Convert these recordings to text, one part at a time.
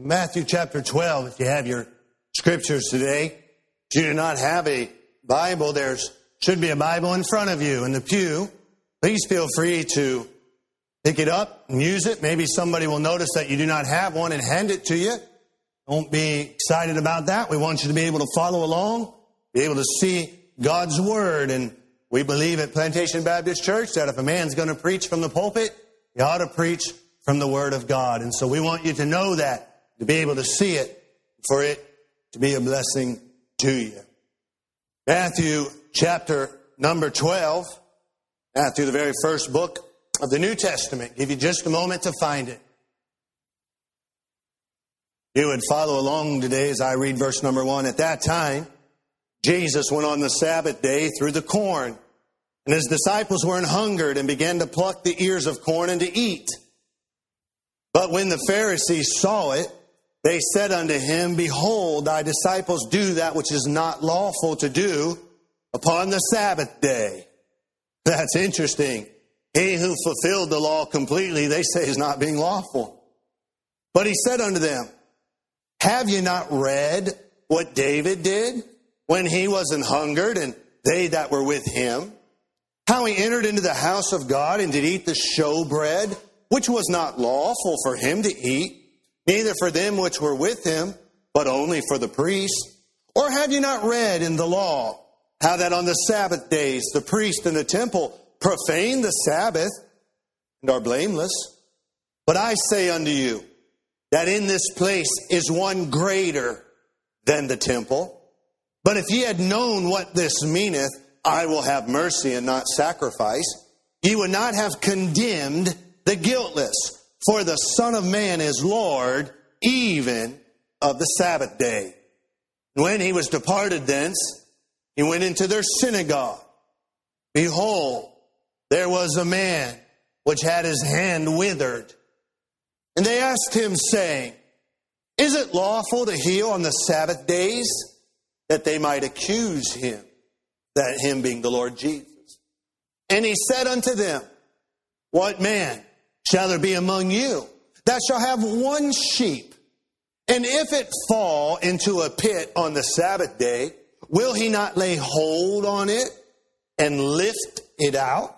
Matthew chapter 12, if you have your scriptures today. If you do not have a Bible, there should be a Bible in front of you in the pew. Please feel free to pick it up and use it. Maybe somebody will notice that you do not have one and hand it to you. Don't be excited about that. We want you to be able to follow along, be able to see God's Word. And we believe at Plantation Baptist Church that if a man's going to preach from the pulpit, he ought to preach from the Word of God. And so we want you to know that, to be able to see it, for it to be a blessing to you. Matthew chapter number 12, Matthew, the very first book of the New Testament. Give you just a moment to find it. You would follow along today as I read verse number 1. At that time, Jesus went on the Sabbath day through the corn, and his disciples were an hungered and began to pluck the ears of corn and to eat. But when the Pharisees saw it, they said unto him, Behold, thy disciples do that which is not lawful to do upon the Sabbath day. That's interesting. He who fulfilled the law completely, they say, is not being lawful. But he said unto them, Have ye not read what David did when he was an hungered, and they that were with him? How he entered into the house of God and did eat the showbread, which was not lawful for him to eat, neither for them which were with him, but only for the priests? Or have you not read in the law how that on the Sabbath days the priest in the temple profane the Sabbath and are blameless? But I say unto you, that in this place is one greater than the temple. But if ye had known what this meaneth, I will have mercy and not sacrifice, ye would not have condemned the guiltless. For the Son of Man is Lord, even of the Sabbath day. And when he was departed thence, he went into their synagogue. Behold, there was a man which had his hand withered. And they asked him, saying, Is it lawful to heal on the Sabbath days? That they might accuse him, that him being the Lord Jesus. And he said unto them, What man shall there be among you that shall have one sheep? And if it fall into a pit on the Sabbath day, will he not lay hold on it and lift it out?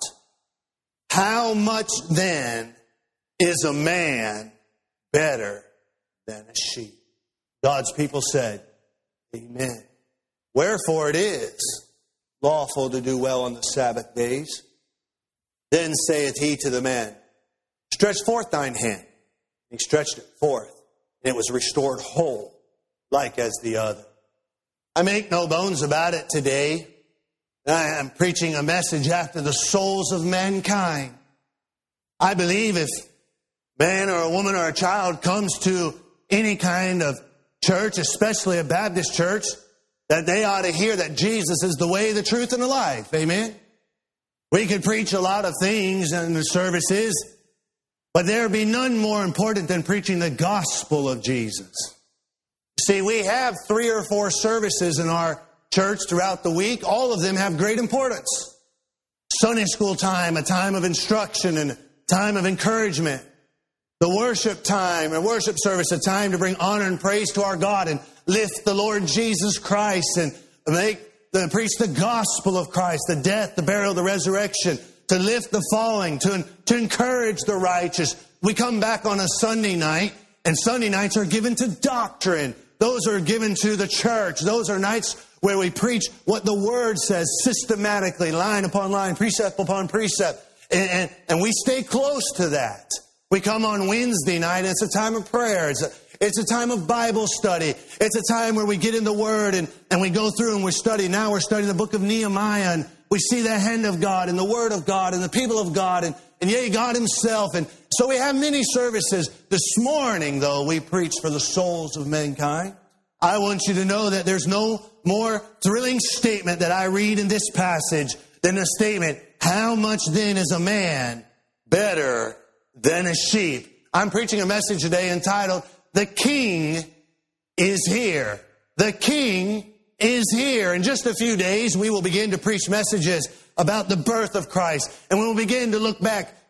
How much then is a man better than a sheep? God's people said, Amen. Wherefore it is lawful to do well on the Sabbath days. Then saith he to the man, Stretch forth thine hand. He stretched it forth, and it was restored whole, like as the other. I make no bones about it today. I am preaching a message after the souls of mankind. I believe if man or a woman or a child comes to any kind of church, especially a Baptist church, that they ought to hear that Jesus is the way, the truth, and the life. Amen? We could preach a lot of things in the services, but there be none more important than preaching the gospel of Jesus. See, we have 3 or 4 services in our church throughout the week. All of them have great importance. Sunday school time, a time of instruction and a time of encouragement. The worship time, a worship service, a time to bring honor and praise to our God and lift the Lord Jesus Christ and preach the gospel of Christ, the death, the burial, the resurrection, to lift the falling, to encourage the righteous. We come back on a Sunday night, and Sunday nights are given to doctrine. Those are given to the church. Those are nights where we preach what the Word says systematically, line upon line, precept upon precept. And we stay close to that. We come on Wednesday night, and it's a time of prayer. It's a time of Bible study. It's a time where we get in the Word and we go through and we study. Now we're studying the book of Nehemiah, and we see the hand of God and the Word of God and the people of God and yea, God Himself. And so we have many services. This morning, though, we preach for the souls of mankind. I want you to know that there's no more thrilling statement that I read in this passage than the statement, How much then is a man better than a sheep? I'm preaching a message today entitled, The King is Here. The King is here. In just a few days, we will begin to preach messages about the birth of Christ. And we will begin to look back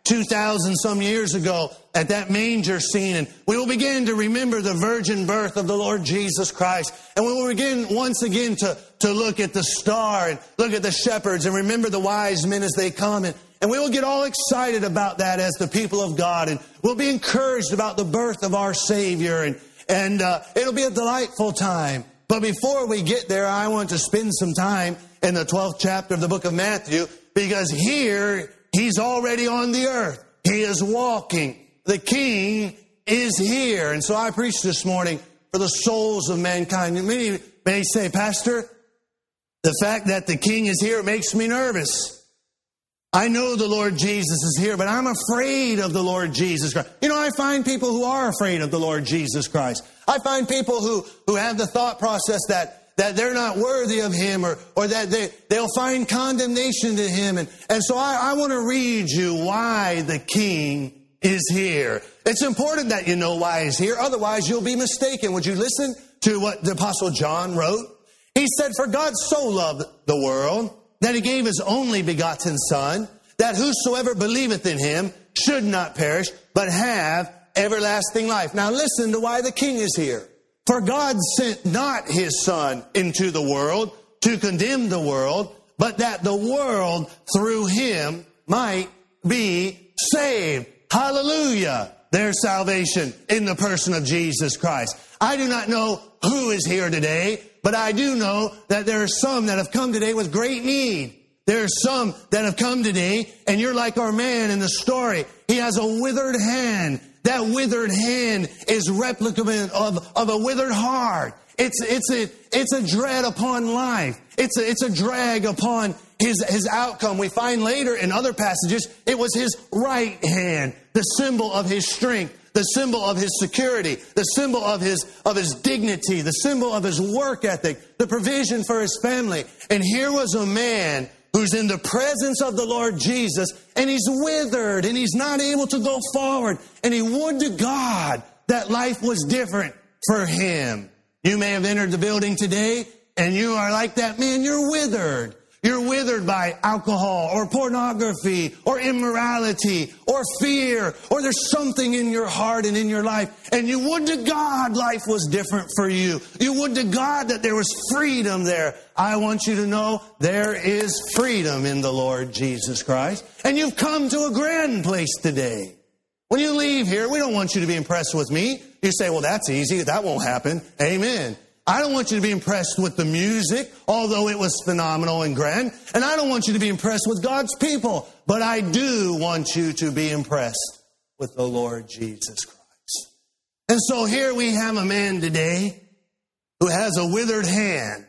2,000 some years ago at that manger scene. And we will begin to remember the virgin birth of the Lord Jesus Christ. And we will begin once again to look at the star and look at the shepherds and remember the wise men as they come. And we will get all excited about that as the people of God. And we'll be encouraged about the birth of our Savior. And it'll be a delightful time. But before we get there, I want to spend some time in the 12th chapter of the book of Matthew, because here He's already on the earth. He is walking. The King is here. And so I preach this morning for the souls of mankind. Many may say, Pastor, the fact that the King is here makes me nervous. I know the Lord Jesus is here, but I'm afraid of the Lord Jesus Christ. You know, I find people who are afraid of the Lord Jesus Christ. I find people who have the thought process that they're not worthy of Him, or that they'll find condemnation to Him. And so I want to read you why the King is here. It's important that you know why He's here. Otherwise, you'll be mistaken. Would you listen to what the Apostle John wrote? He said, "For God so loved the world that He gave His only begotten Son, that whosoever believeth in Him should not perish, but have everlasting life." Now listen to why the King is here. "For God sent not His Son into the world to condemn the world, but that the world through Him might be saved." Hallelujah! There's salvation in the person of Jesus Christ. I do not know who is here today, but I do know that there are some that have come today with great need. There are some that have come today, and you're like our man in the story. He has a withered hand. That withered hand is replicable of a withered heart. It's a dread upon life. It's a drag upon his outcome. We find later in other passages, it was his right hand, the symbol of his strength, the symbol of his security, the symbol of his dignity, the symbol of his work ethic, the provision for his family. And here was a man who's in the presence of the Lord Jesus, and he's withered, and he's not able to go forward. And he would to God that life was different for him. You may have entered the building today, and you are like that man. You're withered. You're withered by alcohol or pornography or immorality or fear, or there's something in your heart and in your life. And you would to God life was different for you. You would to God that there was freedom there. I want you to know there is freedom in the Lord Jesus Christ. And you've come to a grand place today. When you leave here, we don't want you to be impressed with me. You say, well, that's easy. That won't happen. Amen. I don't want you to be impressed with the music, although it was phenomenal and grand. And I don't want you to be impressed with God's people. But I do want you to be impressed with the Lord Jesus Christ. And so here we have a man today who has a withered hand.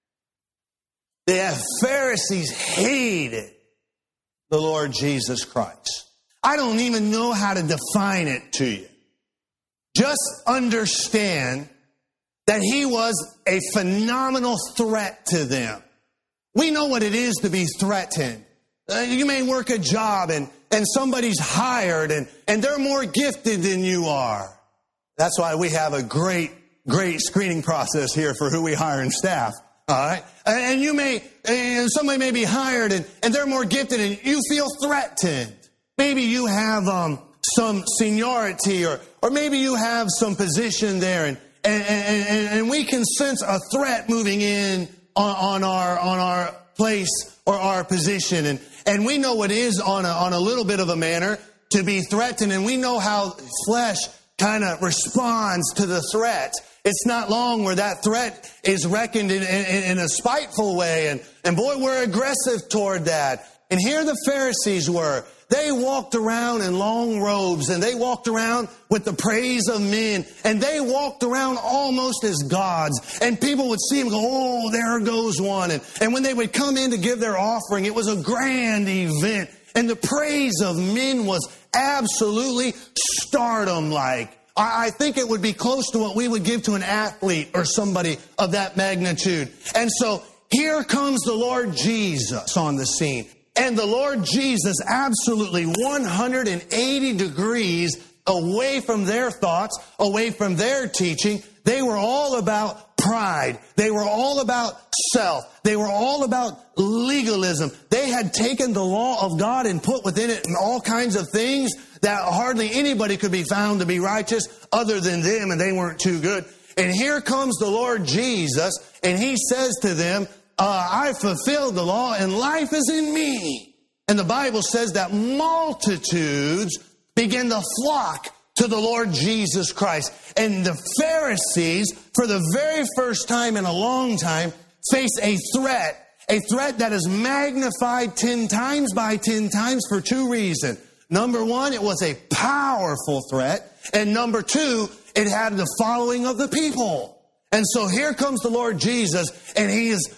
The Pharisees hated the Lord Jesus Christ. I don't even know how to define it to you. Just understand that He was a phenomenal threat to them. We know what it is to be threatened. You may work a job and somebody's hired and they're more gifted than you are. That's why we have a great screening process here for who we hire in staff. All right. And somebody may be hired and they're more gifted and you feel threatened. Maybe you have some seniority or maybe you have some position there and we can sense a threat moving in on our place or our position. And we know what it is on a little bit of a manner to be threatened. And we know how flesh kind of responds to the threat. It's not long where that threat is reckoned in a spiteful way. And boy, we're aggressive toward that. And here the Pharisees were. They walked around in long robes and they walked around with the praise of men and they walked around almost as gods. And people would see them go, oh, there goes one. And when they would come in to give their offering, it was a grand event. And the praise of men was absolutely stardom-like. I think it would be close to what we would give to an athlete or somebody of that magnitude. And so here comes the Lord Jesus on the scene. And the Lord Jesus absolutely 180 degrees away from their thoughts, away from their teaching. They were all about pride. They were all about self. They were all about legalism. They had taken the law of God and put within it all kinds of things that hardly anybody could be found to be righteous other than them, and they weren't too good. And here comes the Lord Jesus, and He says to them, I fulfilled the law, and life is in me. And the Bible says that multitudes began to flock to the Lord Jesus Christ. And the Pharisees, for the very first time in a long time, face a threat that is magnified 10 times by 10 times for two reasons. Number one, it was a powerful threat. And number two, it had the following of the people. And so here comes the Lord Jesus, and He is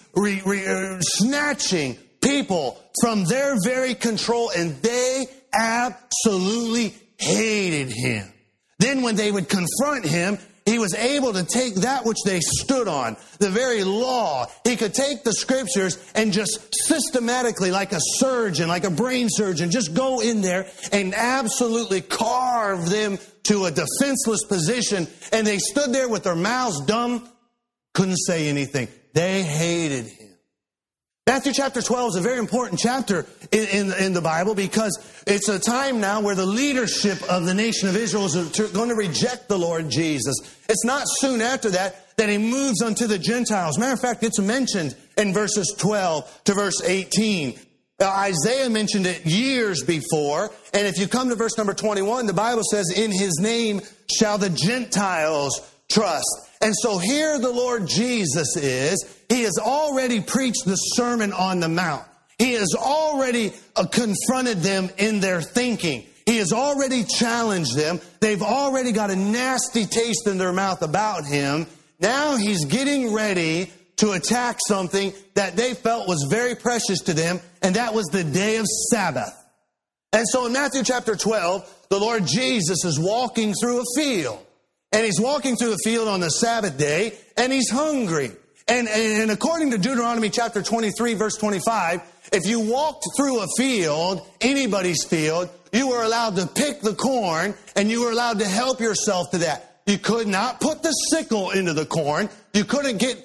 snatching people from their very control, and they absolutely hated Him. Then when they would confront Him, He was able to take that which they stood on, the very law. He could take the Scriptures and just systematically, like a surgeon, like a brain surgeon, just go in there and absolutely carve them to a defenseless position. And they stood there with their mouths dumb, couldn't say anything. They hated Him. Matthew chapter 12 is a very important chapter in the Bible, because it's a time now where the leadership of the nation of Israel is going to reject the Lord Jesus. It's not soon after that He moves unto the Gentiles. Matter of fact, it's mentioned in verses 12 to verse 18. Isaiah mentioned it years before. And if you come to verse number 21, the Bible says, in His name shall the Gentiles trust. And so here the Lord Jesus is. He has already preached the Sermon on the Mount. He has already confronted them in their thinking. He has already challenged them. They've already got a nasty taste in their mouth about Him. Now He's getting ready to attack something that they felt was very precious to them, and that was the day of Sabbath. And so in Matthew chapter 12, the Lord Jesus is walking through a field. And He's walking through the field on the Sabbath day, and He's hungry. And according to Deuteronomy chapter 23, verse 25, if you walked through a field, anybody's field, you were allowed to pick the corn, and you were allowed to help yourself to that. You could not put the sickle into the corn. You couldn't give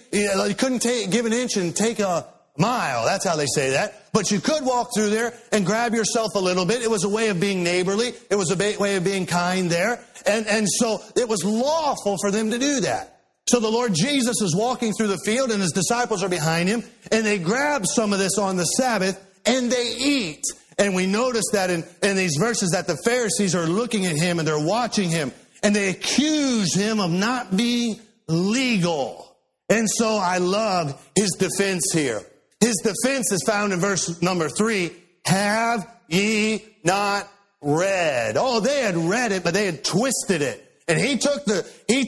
an inch and take a mile. That's how they say that. But you could walk through there and grab yourself a little bit. It was a way of being neighborly. It was a way of being kind there. And so it was lawful for them to do that. So the Lord Jesus is walking through the field, and His disciples are behind Him, and they grab some of this on the Sabbath, and they eat. And we notice that in these verses that the Pharisees are looking at Him, and they're watching Him, and they accuse Him of not being legal. And so I love His defense here. His defense is found in verse number 3. Have ye not read? Oh, they had read it, but they had twisted it. And he took the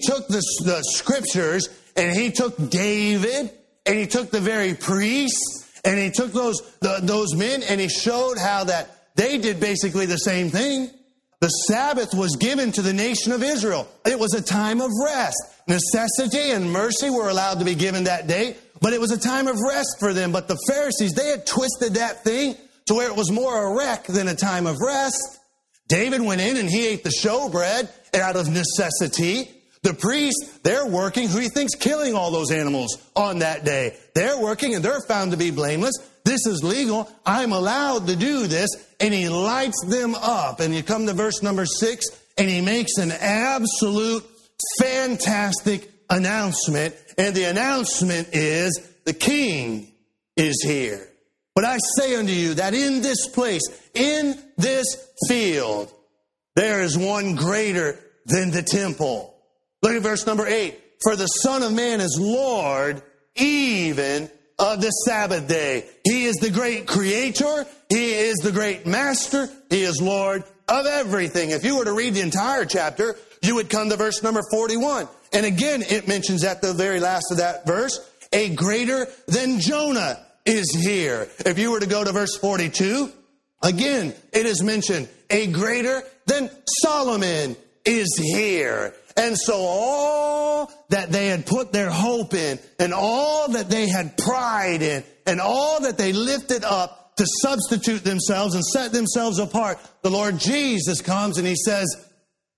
Scriptures, and he took David, and he took the very priests, and he took those men, and he showed how that they did basically the same thing. The Sabbath was given to the nation of Israel. It was a time of rest. Necessity and mercy were allowed to be given that day, but it was a time of rest for them. But the Pharisees, they had twisted that thing to where it was more a wreck than a time of rest. David went in and he ate the showbread out of necessity. The priests, they're working. Who do you think's killing all those animals on that day? They're working, and they're found to be blameless. This is legal. I'm allowed to do this. And he lights them up. And you come to verse number 6, and he makes an absolute fantastic announcement. And the announcement is, the King is here. But I say unto you that in this place, in this field, there is one greater than the temple. Look at verse number 8. For the Son of Man is Lord even of the Sabbath day. He is the great creator. He is the great master. He is Lord of everything. If you were to read the entire chapter, you would come to verse number 41. And again, it mentions at the very last of that verse, a greater than Jonah is here. If you were to go to verse 42, again, it is mentioned, a greater than Solomon is here. And so all that they had put their hope in, and all that they had pride in, and all that they lifted up to substitute themselves and set themselves apart, the Lord Jesus comes and He says,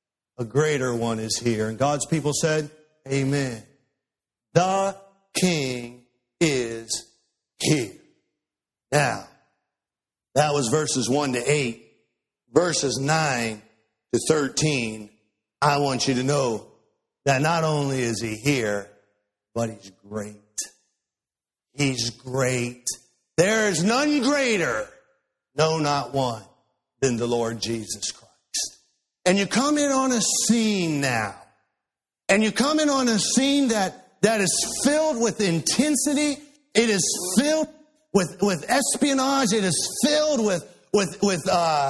a greater one is here. And God's people said, amen. The King is here. Now, that was verses 1 to 8. Verses 9 to 13, I want you to know that not only is he here, but he's great. He's great. There is none greater, no, not one, than the Lord Jesus Christ. And you come in on a scene now. And you come in on a scene that is filled with intensity. It is filled with espionage. It is filled with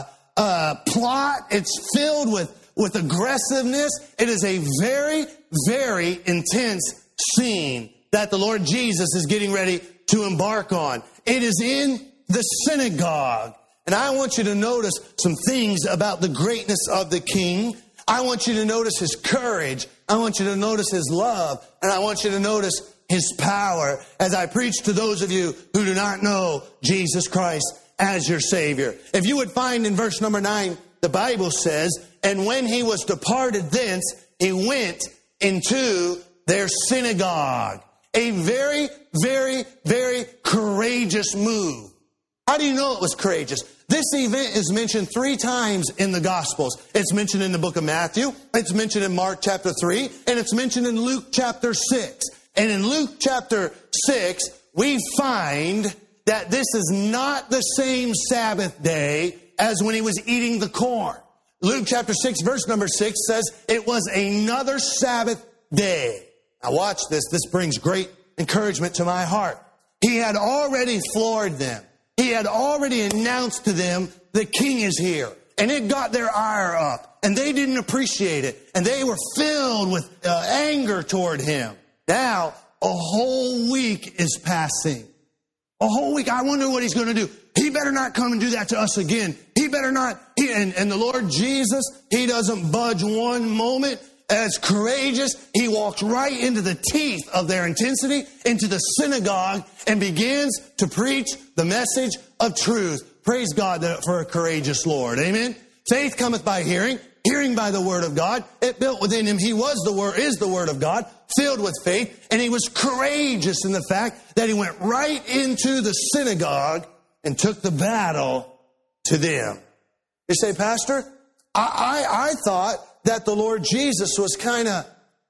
plot. It's filled with aggressiveness. It is a very, very intense scene that the Lord Jesus is getting ready to embark on. It is in the synagogue. And I want you to notice some things about the greatness of the King. I want you to notice his courage. I want you to notice his love. And I want you to notice his power as I preach to those of you who do not know Jesus Christ as your Savior. If you would find in verse number 9, the Bible says, and when he was departed thence, he went into their synagogue. A very, very, very courageous move. How do you know it was courageous? This event is mentioned 3 times in the Gospels. It's mentioned in the book of Matthew, it's mentioned in Mark chapter 3, and it's mentioned in Luke chapter 6. And in Luke chapter 6, we find that this is not the same Sabbath day as when he was eating the corn. Luke chapter 6, verse number 6 says it was another Sabbath day. Now watch this. This brings great encouragement to my heart. He had already floored them. He had already announced to them, the King is here. And it got their ire up. And they didn't appreciate it. And they were filled with anger toward him. Now, a whole week is passing. A whole week. I wonder what he's going to do. He better not come and do that to us again. He better not. And the Lord Jesus, he doesn't budge one moment. As courageous, he walks right into the teeth of their intensity, into the synagogue, and begins to preach the message of truth. Praise God for a courageous Lord. Amen. Faith cometh by hearing, hearing by the word of God. It built within him. He was the word, is the word of God, filled with faith. And he was courageous in the fact that he went right into the synagogue and took the battle to them. You say, Pastor, I thought that the Lord Jesus was kind of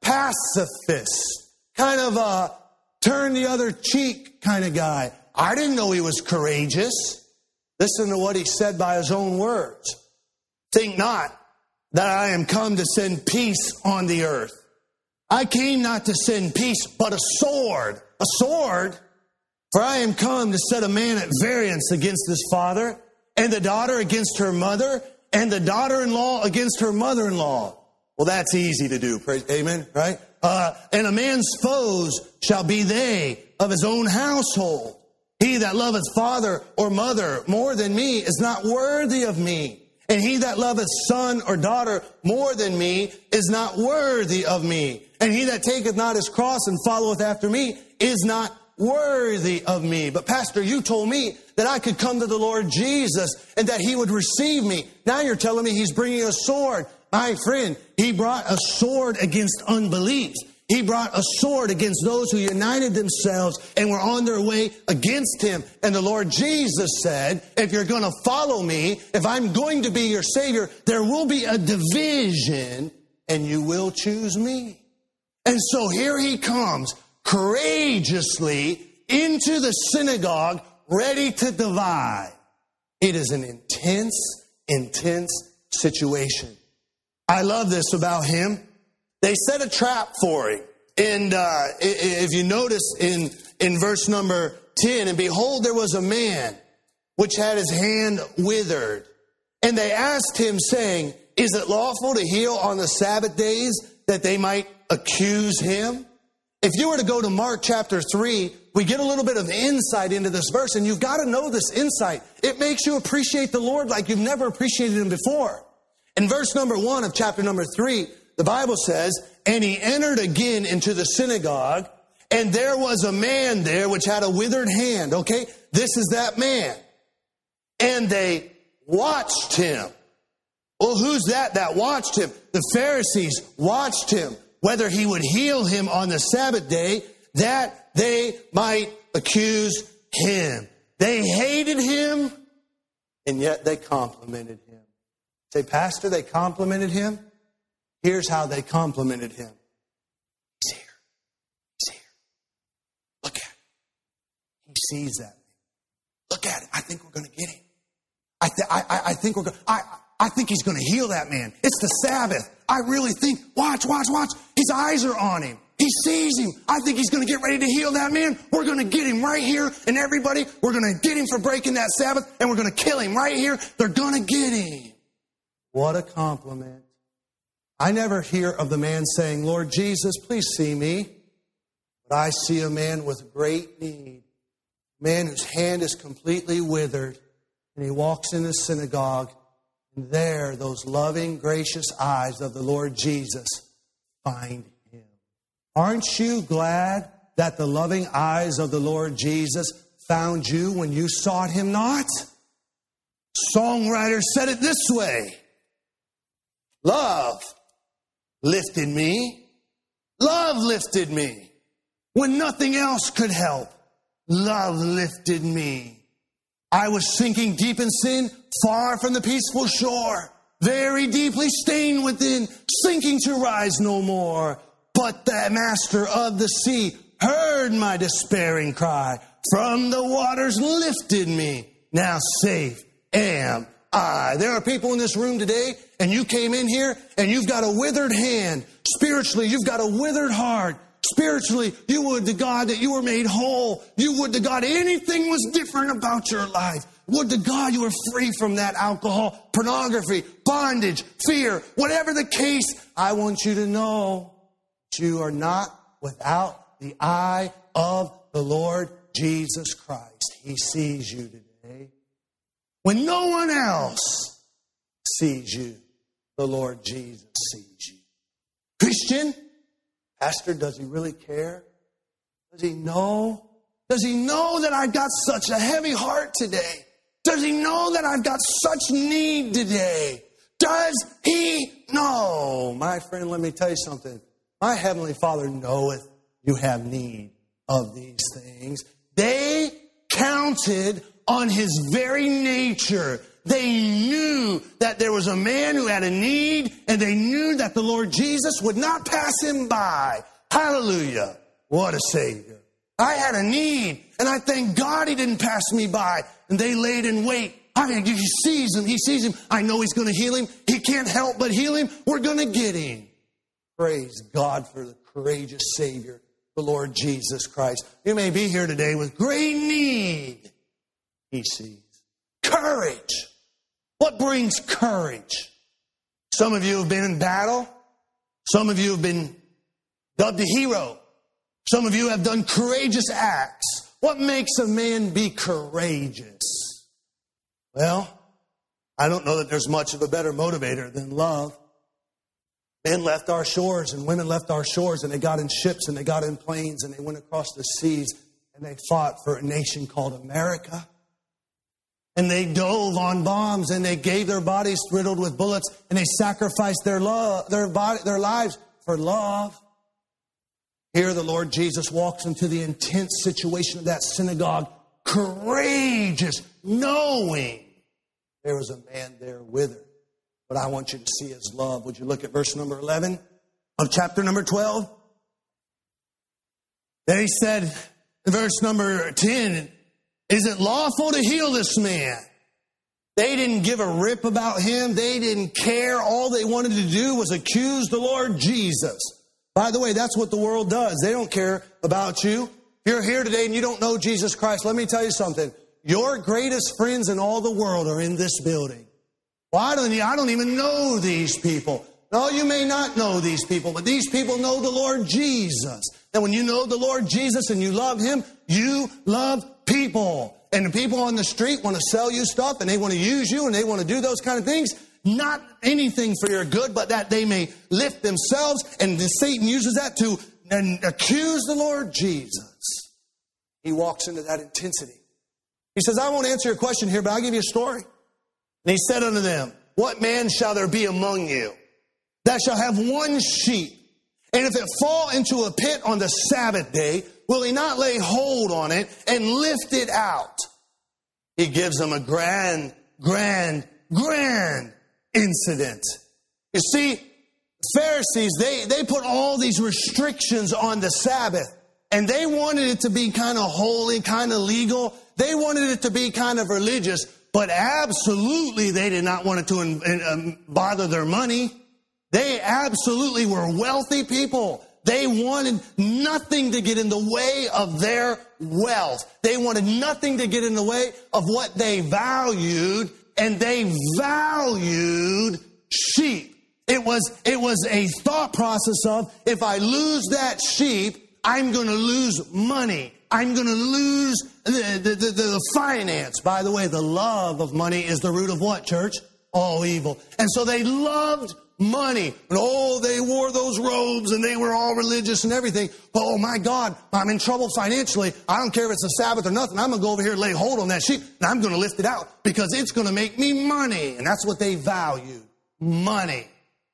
pacifist, kind of a turn the other cheek kind of guy. I didn't know he was courageous. Listen to what he said by his own words. Think not that I am come to send peace on the earth. I came not to send peace, but a sword. A sword? For I am come to set a man at variance against his father, and the daughter against her mother, and the daughter-in-law against her mother-in-law. Well, that's easy to do. Praise, amen, right? And a man's foes shall be they of his own household. He that loveth father or mother more than me is not worthy of me. And he that loveth son or daughter more than me is not worthy of me. And he that taketh not his cross and followeth after me is not worthy of me. But Pastor, you told me that I could come to the Lord Jesus and that he would receive me. Now you're telling me he's bringing a sword. My friend, he brought a sword against unbelief. He brought a sword against those who united themselves and were on their way against him. And the Lord Jesus said, if you're going to follow me, if I'm going to be your Savior, there will be a division and you will choose me. And so here he comes courageously into the synagogue, ready to divide. It is an intense situation. I love this about him. They set a trap for him. And if you notice in verse number 10, and behold, there was a man which had his hand withered. And they asked him, saying, is it lawful to heal on the Sabbath days, that they might accuse him? If you were to go to Mark chapter 3, we get a little bit of insight into this verse, and you've got to know this insight. It makes you appreciate the Lord like you've never appreciated him before. In verse number 1 of chapter number 3, the Bible says, and he entered again into the synagogue, and there was a man there which had a withered hand. Okay, this is that man. And they watched him. Well, who's that watched him? The Pharisees watched him, whether he would heal him on the Sabbath day, that they might accuse him. They hated him, and yet they complimented him. Say, Pastor, they complimented him? Here's how they complimented him. He's here. He's here. Look at him. He sees that. Look at it. I think we're going to get him. I think we're going. I think he's going to heal that man. It's the Sabbath. I really think. Watch. His eyes are on him. He sees him. I think he's going to get ready to heal that man. We're going to get him right here, and everybody, we're going to get him for breaking that Sabbath, and we're going to kill him right here. They're going to get him. What a compliment. I never hear of the man saying, Lord Jesus, please see me. But I see a man with great need. A man whose hand is completely withered. And he walks in the synagogue. And there, those loving, gracious eyes of the Lord Jesus find him. Aren't you glad that the loving eyes of the Lord Jesus found you when you sought him not? Songwriter said it this way. Love lifted me. Love lifted me. When nothing else could help, love lifted me. I was sinking deep in sin, far from the peaceful shore, very deeply stained within, sinking to rise no more. But the master of the sea heard my despairing cry. From the waters lifted me. Now safe am I. There are people in this room today, and you came in here, and you've got a withered hand. Spiritually, you've got a withered heart. Spiritually, you would to God that you were made whole. You would to God anything was different about your life. Would to God you were free from that alcohol, pornography, bondage, fear, whatever the case. I want you to know that you are not without the eye of the Lord Jesus Christ. He sees you today. When no one else sees you, the Lord Jesus sees you. Christian, Pastor, does he really care? Does he know? Does he know that I've got such a heavy heart today? Does he know that I've got such need today? Does he know? My friend, let me tell you something. My Heavenly Father knoweth you have need of these things. They counted on his very nature. They knew that there was a man who had a need, and they knew that the Lord Jesus would not pass him by. Hallelujah. What a Savior. I had a need, and I thank God he didn't pass me by. And they laid in wait. I mean, he sees him. He sees him. I know he's going to heal him. He can't help but heal him. We're going to get him. Praise God for the courageous Savior, the Lord Jesus Christ. You may be here today with great need. He sees. Courage. What brings courage? Some of you have been in battle. Some of you have been dubbed a hero. Some of you have done courageous acts. What makes a man be courageous? Well, I don't know that there's much of a better motivator than love. Men left our shores and women left our shores, and they got in ships and they got in planes and they went across the seas and they fought for a nation called America. And they dove on bombs and they gave their bodies riddled with bullets and they sacrificed their lives for love. Here the Lord Jesus walks into the intense situation of that synagogue, courageous, knowing there was a man there with her. But I want you to see his love. Would you look at verse number 11 of chapter number 12? Then he said in verse number 10, is it lawful to heal this man? They didn't give a rip about him. They didn't care. All they wanted to do was accuse the Lord Jesus. By the way, that's what the world does. They don't care about you. If you're here today and you don't know Jesus Christ, let me tell you something. Your greatest friends in all the world are in this building. Well, I don't even know these people. No, you may not know these people, but these people know the Lord Jesus. And when you know the Lord Jesus and you love him, you love people. And the people on the street want to sell you stuff and they want to use you and they want to do those kind of things. Not anything for your good, but that they may lift themselves. And Satan uses that to accuse the Lord Jesus. He walks into that intensity. He says, I won't answer your question here, but I'll give you a story. And he said unto them, what man shall there be among you that shall have one sheep? And if it fall into a pit on the Sabbath day, will he not lay hold on it and lift it out? He gives them a grand incident. You see, Pharisees, they put all these restrictions on the Sabbath. And they wanted it to be kind of holy, kind of legal. They wanted it to be kind of religious. But absolutely, they did not want it to bother their money. They absolutely were wealthy people. They wanted nothing to get in the way of their wealth. They wanted nothing to get in the way of what they valued. And they valued sheep. It was a thought process of, if I lose that sheep, I'm going to lose money. I'm going to lose the finance. By the way, the love of money is the root of what, church? All evil. And so they loved money. And they wore those robes and they were all religious and everything. But oh my God, I'm in trouble financially. I don't care if it's a Sabbath or nothing. I'm going to go over here and lay hold on that sheep and I'm going to lift it out because it's going to make me money. And that's what they valued. Money.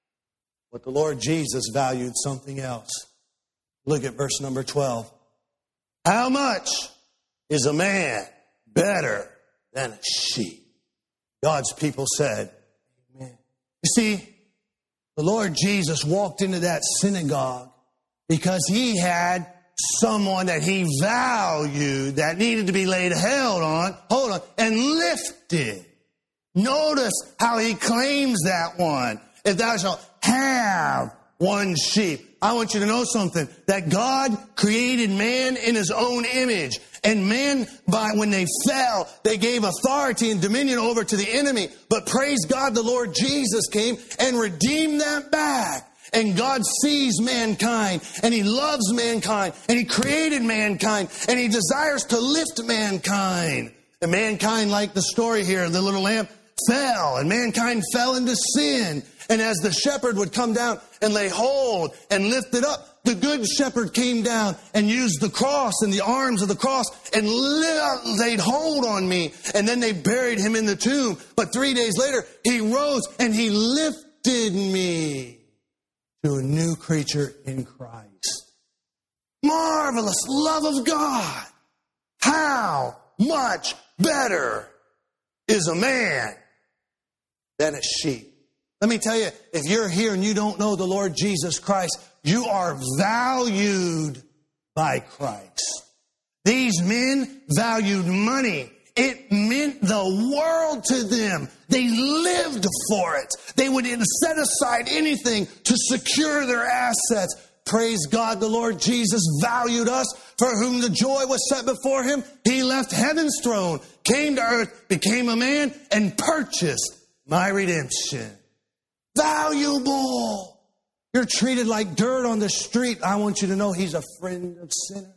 But the Lord Jesus valued something else. Look at verse number 12. How much is a man better than a sheep? God's people said, amen. You see, the Lord Jesus walked into that synagogue because he had someone that he valued that needed to be hold on, and lifted. Notice how he claims that one. If thou shalt have one sheep. I want you to know something, that God created man in his own image. And man, when they fell, they gave authority and dominion over to the enemy. But praise God, the Lord Jesus came and redeemed that back. And God sees mankind, and he loves mankind, and he created mankind, and he desires to lift mankind. And mankind, like the story here, the little lamb fell, and mankind fell into sin. And as the shepherd would come down and lay hold and lift it up, the good shepherd came down and used the cross and the arms of the cross and laid hold on me. And then they buried him in the tomb. But 3 days later, he rose and he lifted me to a new creature in Christ. Marvelous love of God. How much better is a man than a sheep? Let me tell you, if you're here and you don't know the Lord Jesus Christ, you are valued by Christ. These men valued money. It meant the world to them. They lived for it. They would set aside anything to secure their assets. Praise God, the Lord Jesus valued us, for whom the joy was set before him. He left heaven's throne, came to earth, became a man, and purchased my redemption. Valuable. You're treated like dirt on the street. I want you to know he's a friend of sinners.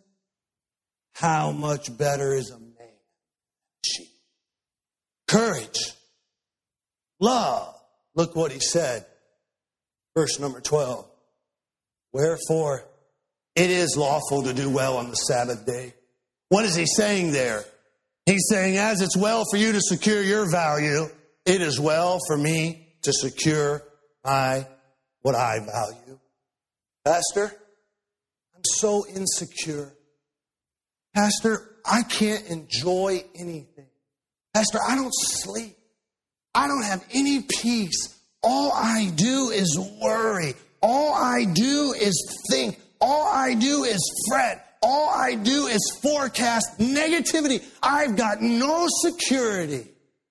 How much better is a man than a sheep? Courage. Love. Look what he said. Verse number 12. Wherefore, it is lawful to do well on the Sabbath day. What is he saying there? He's saying, as it's well for you to secure your value, it is well for me to secure what I value. Pastor, I'm so insecure. Pastor, I can't enjoy anything. Pastor, I don't sleep. I don't have any peace. All I do is worry. All I do is think. All I do is fret. All I do is forecast negativity. I've got no security.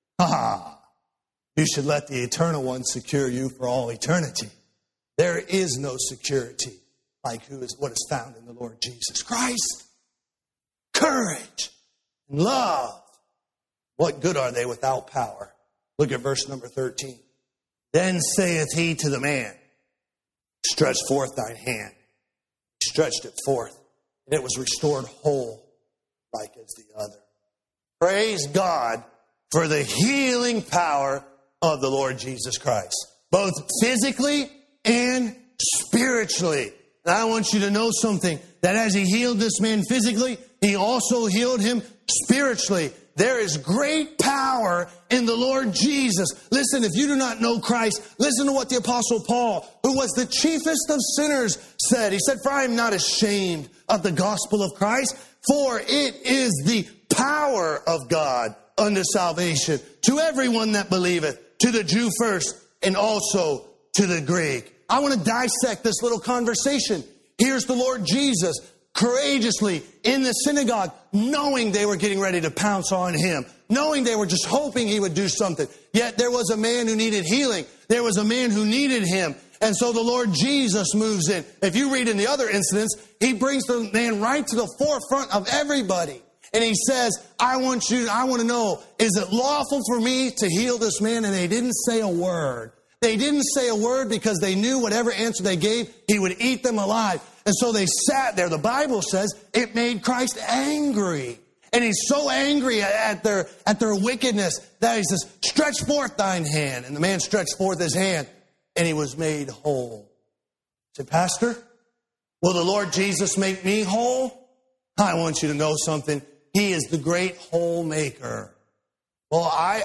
You should let the Eternal One secure you for all eternity. There is no security like what is found in the Lord Jesus Christ. Courage and love. What good are they without power? Look at verse number 13. Then saith he to the man, stretch forth thine hand. He stretched it forth, and it was restored whole, like as the other. Praise God for the healing power of the Lord Jesus Christ, both physically and spiritually. And I want you to know something, that as he healed this man physically, he also healed him spiritually. There is great power in the Lord Jesus. Listen, if you do not know Christ, listen to what the Apostle Paul, who was the chiefest of sinners, said. He said, "For I am not ashamed of the gospel of Christ, for it is the power of God unto salvation to everyone that believeth, to the Jew first, and also to the Greek." I want to dissect this little conversation. Here's the Lord Jesus courageously in the synagogue, knowing they were getting ready to pounce on him, knowing they were just hoping he would do something. Yet there was a man who needed healing. There was a man who needed him. And so the Lord Jesus moves in. If you read in the other incidents, he brings the man right to the forefront of everybody. And he says, I want to know, is it lawful for me to heal this man? And they didn't say a word. They didn't say a word because they knew whatever answer they gave, he would eat them alive. And so they sat there. The Bible says it made Christ angry. And he's so angry at their wickedness that he says, "Stretch forth thine hand." And the man stretched forth his hand, and he was made whole. I said, "Pastor, will the Lord Jesus make me whole?" I want you to know something. He is the great whole maker. Well,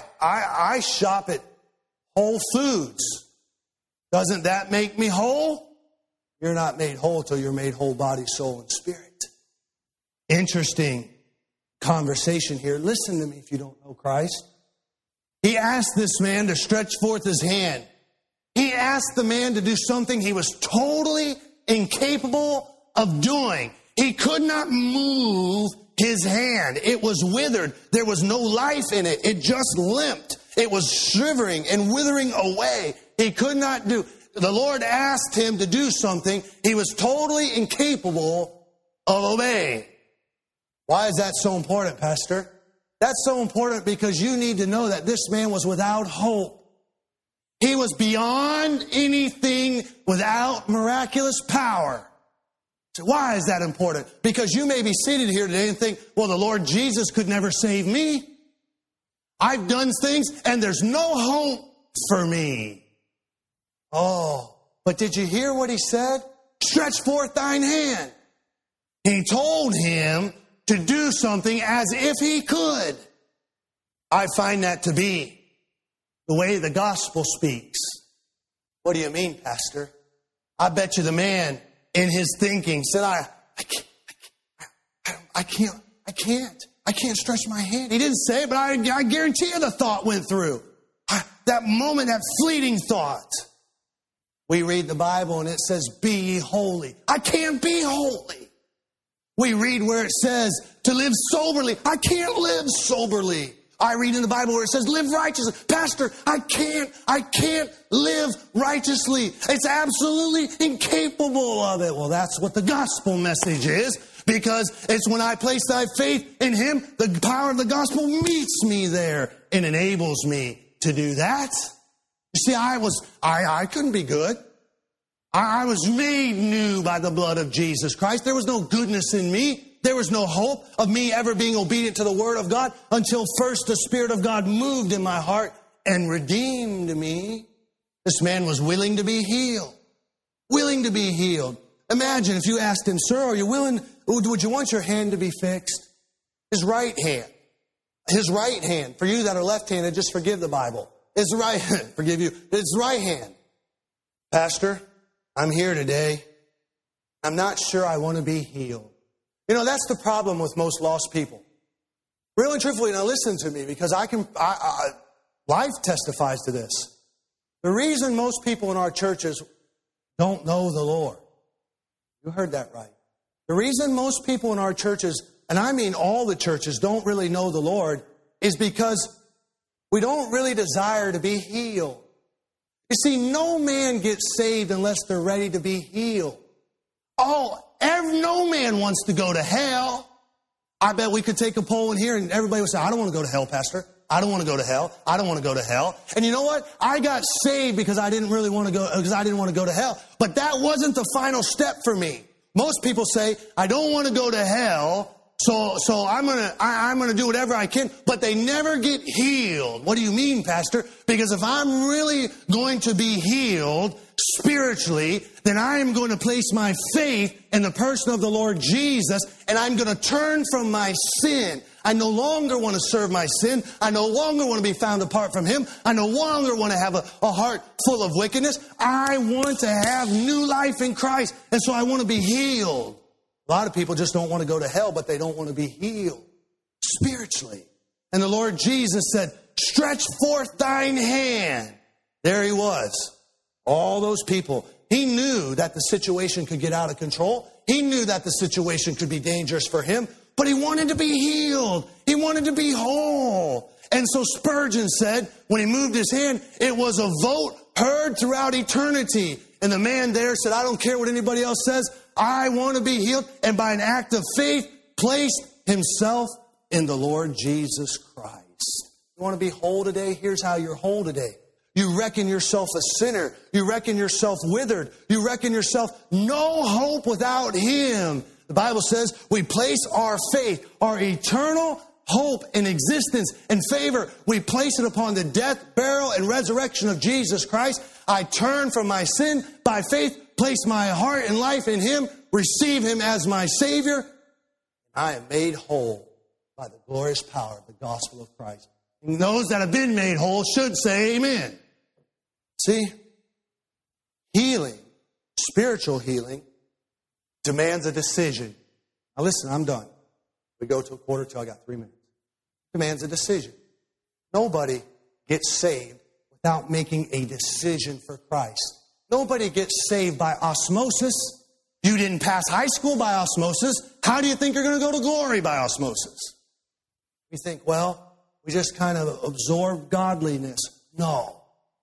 I shop at Whole Foods. Doesn't that make me whole? You're not made whole till you're made whole body, soul, and spirit. Interesting conversation here. Listen to me if you don't know Christ. He asked this man to stretch forth his hand. He asked the man to do something he was totally incapable of doing. He could not move his hand. It was withered. There was no life in it. It just limped. It was shivering and withering away. He could not do. The Lord asked him to do something he was totally incapable of obeying. Why is that so important, Pastor? That's so important because you need to know that this man was without hope. He was beyond anything without miraculous power. So why is that important? Because you may be seated here today and think, well, the Lord Jesus could never save me. I've done things and there's no hope for me. Oh, but did you hear what he said? Stretch forth thine hand. He told him to do something as if he could. I find that to be the way the gospel speaks. What do you mean, Pastor? I bet you the man in his thinking said, I can't stretch my hand. He didn't say it, but I guarantee you the thought went through. That moment, that fleeting thought. We read the Bible and it says, "Be ye holy." I can't be holy. We read where it says to live soberly. I can't live soberly. I read in the Bible where it says live righteously. Pastor, I can't live righteously. It's absolutely incapable of it. Well, that's what the gospel message is, because it's when I place thy faith in him, the power of the gospel meets me there and enables me to do that. You see, I couldn't be good. I was made new by the blood of Jesus Christ. There was no goodness in me. There was no hope of me ever being obedient to the Word of God until first the Spirit of God moved in my heart and redeemed me. This man was willing to be healed. Willing to be healed. Imagine if you asked him, "Sir, are you willing, would you want your hand to be fixed?" His right hand. His right hand. For you that are left-handed, just forgive the Bible. His right hand. Forgive you. His right hand. "Pastor, I'm here today. I'm not sure I want to be healed." You know, that's the problem with most lost people. Real and truthfully, now listen to me, because life testifies to this. The reason most people in our churches don't know the Lord. You heard that right. The reason most people in our churches, and I mean all the churches, don't really know the Lord is because we don't really desire to be healed. You see, no man gets saved unless they're ready to be healed. No man wants to go to hell. I bet we could take a poll in here and everybody would say, "I don't want to go to hell, Pastor. I don't want to go to hell. I don't want to go to hell." And you know what? I got saved because I didn't want to go to hell. But that wasn't the final step for me. Most people say, "I don't want to go to hell, so I'm gonna do whatever I can," but they never get healed. What do you mean, Pastor? Because if I'm really going to be healed spiritually, then I am going to place my faith in the person of the Lord Jesus, and I'm going to turn from my sin. I no longer want to serve my sin. I no longer want to be found apart from Him. I no longer want to have a heart full of wickedness. I want to have new life in Christ. And so I want to be healed. A lot of people just don't want to go to hell, but they don't want to be healed spiritually. And the Lord Jesus said, stretch forth thine hand. There He was. All those people. He knew that the situation could get out of control. He knew that the situation could be dangerous for him. But he wanted to be healed. He wanted to be whole. And so Spurgeon said, when he moved his hand, it was a vote heard throughout eternity. And the man there said, I don't care what anybody else says. I want to be healed. And by an act of faith, placed himself in the Lord Jesus Christ. You want to be whole today? Here's how you're whole today. You reckon yourself a sinner. You reckon yourself withered. You reckon yourself no hope without Him. The Bible says we place our faith, our eternal hope and existence and favor. We place it upon the death, burial, and resurrection of Jesus Christ. I turn from my sin by faith, place my heart and life in Him, receive Him as my Savior. I am made whole by the glorious power of the gospel of Christ. And those that have been made whole should say amen. See, healing, spiritual healing, demands a decision. Now listen, I'm done. We go to a quarter till I got 3 minutes. Demands a decision. Nobody gets saved without making a decision for Christ. Nobody gets saved by osmosis. You didn't pass high school by osmosis. How do you think you're going to go to glory by osmosis? You think, well, we just kind of absorb godliness. No.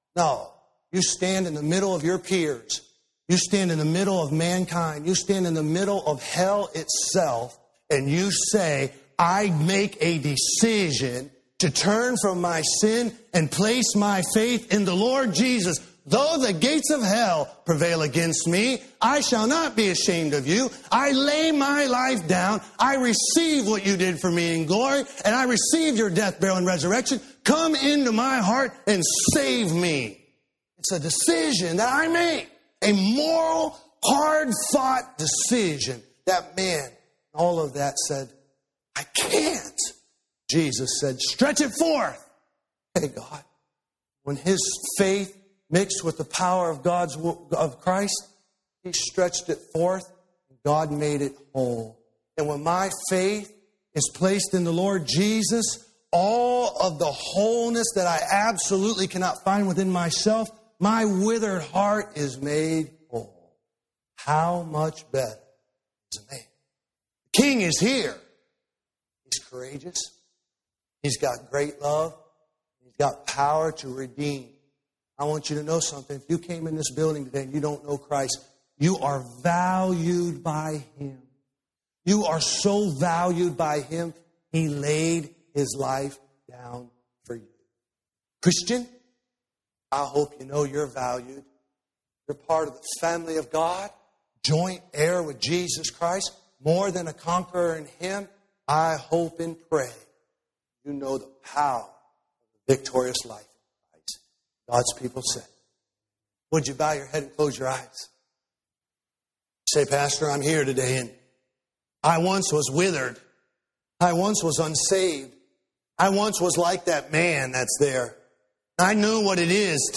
You stand in the middle of your peers. You stand in the middle of mankind. You stand in the middle of hell itself. And you say, I make a decision to turn from my sin and place my faith in the Lord Jesus. Though the gates of hell prevail against me, I shall not be ashamed of you. I lay my life down. I receive what you did for me in glory. And I receive your death, burial, and resurrection. Come into my heart and save me. It's a decision that I make. A moral, hard-fought decision. That man, all of that said, I can't. Jesus said, stretch it forth. Hey, God, when his faith mixed with the power of Christ, he stretched it forth, and God made it whole. And when my faith is placed in the Lord Jesus, all of the wholeness that I absolutely cannot find within myself, my withered heart is made whole. How much better is a man? The King is here. He's courageous. He's got great love. He's got power to redeem. I want you to know something. If you came in this building today and you don't know Christ, you are valued by Him. You are so valued by Him, He laid His life down for you. Christian, I hope you know you're valued. You're part of the family of God, joint heir with Jesus Christ, more than a conqueror in Him. I hope and pray you know the power of the victorious life of Christ. God's people say, would you bow your head and close your eyes? Say, Pastor, I'm here today and I once was withered. I once was unsaved. I once was like that man that's there. I knew what it is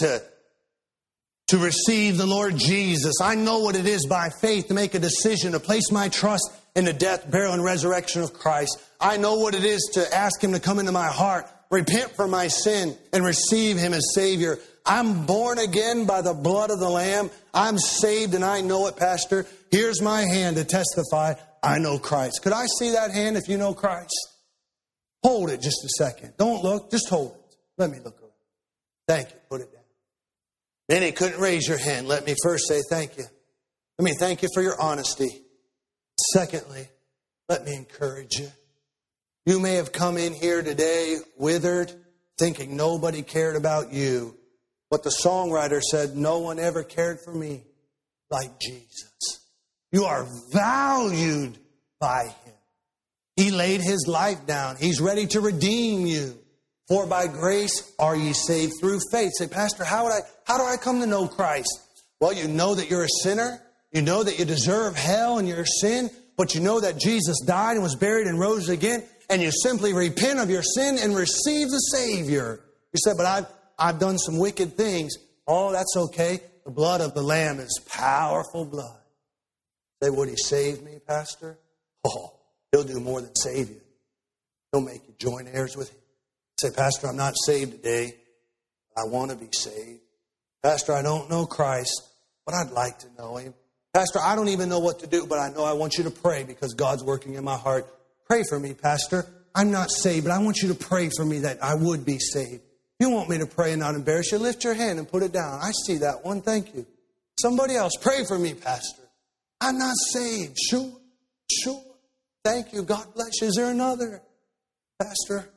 to receive the Lord Jesus. I know what it is by faith to make a decision to place my trust in the death, burial, and resurrection of Christ. I know what it is to ask Him to come into my heart, repent for my sin, and receive Him as Savior. I'm born again by the blood of the Lamb. I'm saved and I know it, Pastor. Here's my hand to testify I know Christ. Could I see that hand if you know Christ? Hold it just a second. Don't look, just hold it. Let me look around. Thank you. Put it down. Many couldn't raise your hand. Let me first say thank you. Let me thank you for your honesty. Secondly, let me encourage you. You may have come in here today withered, thinking nobody cared about you. But the songwriter said, no one ever cared for me like Jesus. You are valued by Him. He laid His life down. He's ready to redeem you. For by grace are ye saved through faith. Say, Pastor, how do I come to know Christ? Well, you know that you're a sinner. You know that you deserve hell in your sin. But you know that Jesus died and was buried and rose again. and you simply repent of your sin and receive the Savior. You say, but I've done some wicked things. Oh, that's okay. The blood of the Lamb is powerful blood. Say, would He save me, Pastor? Oh, He'll do more than save you. He'll make you joint heirs with Him. Say, Pastor, I'm not saved today, but I want to be saved. Pastor, I don't know Christ, but I'd like to know Him. Pastor, I don't even know what to do, but I know I want you to pray because God's working in my heart. Pray for me, Pastor. I'm not saved, but I want you to pray for me that I would be saved. If you want me to pray and not embarrass you, lift your hand and put it down. I see that one. Thank you. Somebody else, pray for me, Pastor. I'm not saved. Sure. Thank you. God bless you. Is there another? Pastor,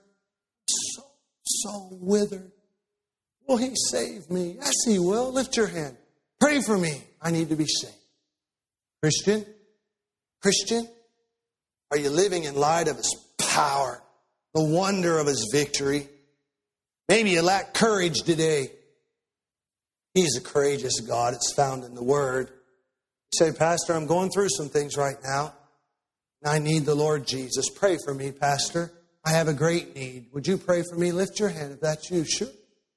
so withered. Will He save me? Yes, He will. Lift your hand. Pray for me. I need to be saved. Christian, are you living in light of His power, the wonder of His victory? Maybe you lack courage today. He's a courageous God. It's found in the Word. You say, Pastor, I'm going through some things right now, and I need the Lord Jesus. Pray for me, Pastor. I have a great need. Would you pray for me? Lift your hand if that's you. Sure.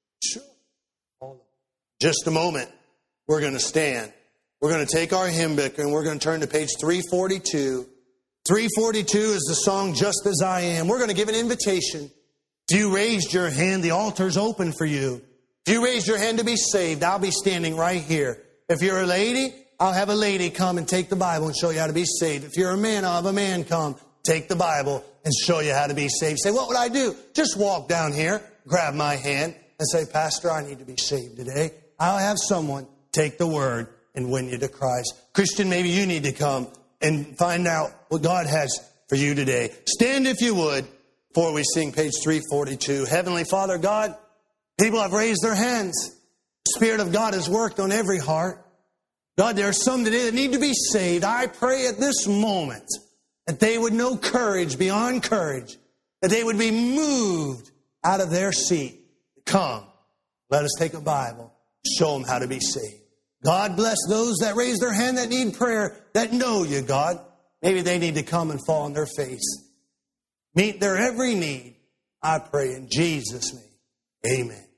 Just a moment. We're going to stand. We're going to take our hymn book and we're going to turn to page 342. 342 is the song, Just As I Am. We're going to give an invitation. If you raised your hand, the altar's open for you. If you raised your hand to be saved, I'll be standing right here. If you're a lady, I'll have a lady come and take the Bible and show you how to be saved. If you're a man, I'll have a man come, take the Bible and show you how to be saved. Say, what would I do? Just walk down here, grab my hand and say, Pastor, I need to be saved today. I'll have someone take the Word and win you to Christ. Christian, maybe you need to come and find out what God has for you today. Stand if you would before we sing page 342. Heavenly Father God, people have raised their hands. The Spirit of God has worked on every heart. God, there are some today that need to be saved. I pray at this moment that they would know courage beyond courage, that they would be moved out of their seat. Come, let us take a Bible, show them how to be saved. God bless those that raise their hand that need prayer, that know you, God. Maybe they need to come and fall on their face. Meet their every need. I pray in Jesus' name. Amen.